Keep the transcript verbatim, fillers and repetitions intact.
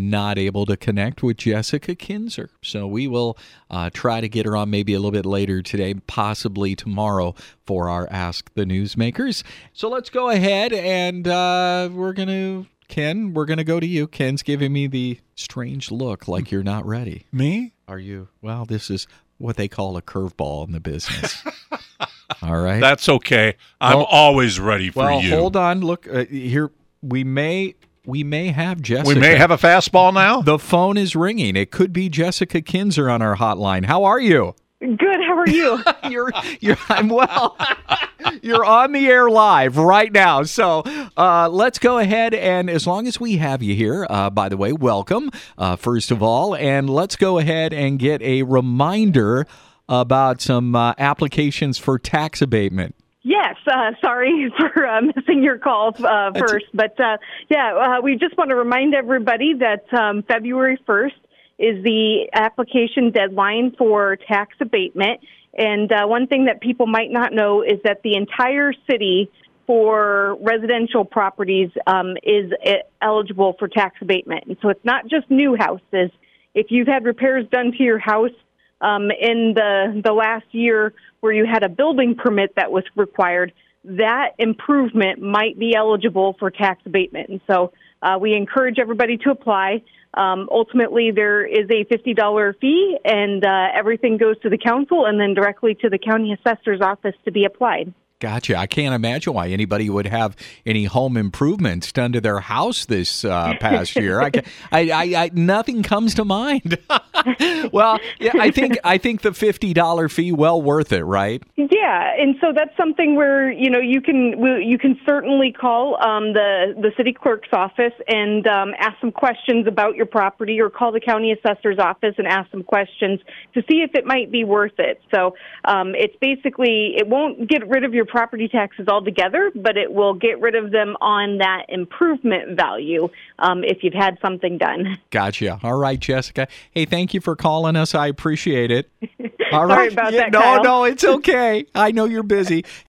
not able to connect with Jessica Kinzer. So we will uh, try to get her on maybe a little bit later today, possibly tomorrow, for our Ask the Newsmakers. So let's go ahead and uh, we're going to, Ken, we're going to go to you. Ken's giving me the strange look like you're not ready. Me? Are you? Well, this is what they call a curveball in the business. All right. That's okay. I'm well, always ready for well, you. Well, hold on. Look, uh, here we may we may have Jessica. We may have a fastball now? The phone is ringing. It could be Jessica Kinzer on our hotline. How are you? Good. How are you? you're you're I'm well. You're on the air live right now. So uh, let's go ahead, and as long as we have you here, uh, by the way, welcome, uh, first of all, and let's go ahead and get a reminder about some uh, applications for tax abatement. Yes, uh, sorry for uh, missing your call uh, first, but uh, yeah, uh, we just want to remind everybody that um, February first is the application deadline for tax abatement. And uh, one thing that people might not know is that the entire city for residential properties um, is uh, eligible for tax abatement. And so it's not just new houses. If you've had repairs done to your house um, in the, the last year where you had a building permit that was required, that improvement might be eligible for tax abatement. And so uh, we encourage everybody to apply. Um, ultimately, there is a fifty dollars fee, and uh, everything goes to the council and then directly to the county assessor's office to be applied. Gotcha. I can't imagine why anybody would have any home improvements done to their house this uh, past year. I, I, I, I, nothing comes to mind. Well, yeah, I think I think the fifty dollars fee well worth it, right? Yeah, and so that's something where you know you can you can certainly call um, the the city clerk's office and um, ask some questions about your property, or call the county assessor's office and ask some questions to see if it might be worth it. So um, it's basically it won't get rid of your property taxes altogether, but it will get rid of them on that improvement value um, if you've had something done. Gotcha. All right, Jessica. Hey, thank you for calling us. I appreciate it. All Sorry right. about yeah, that, no, Kyle. no, it's okay. I know you're busy.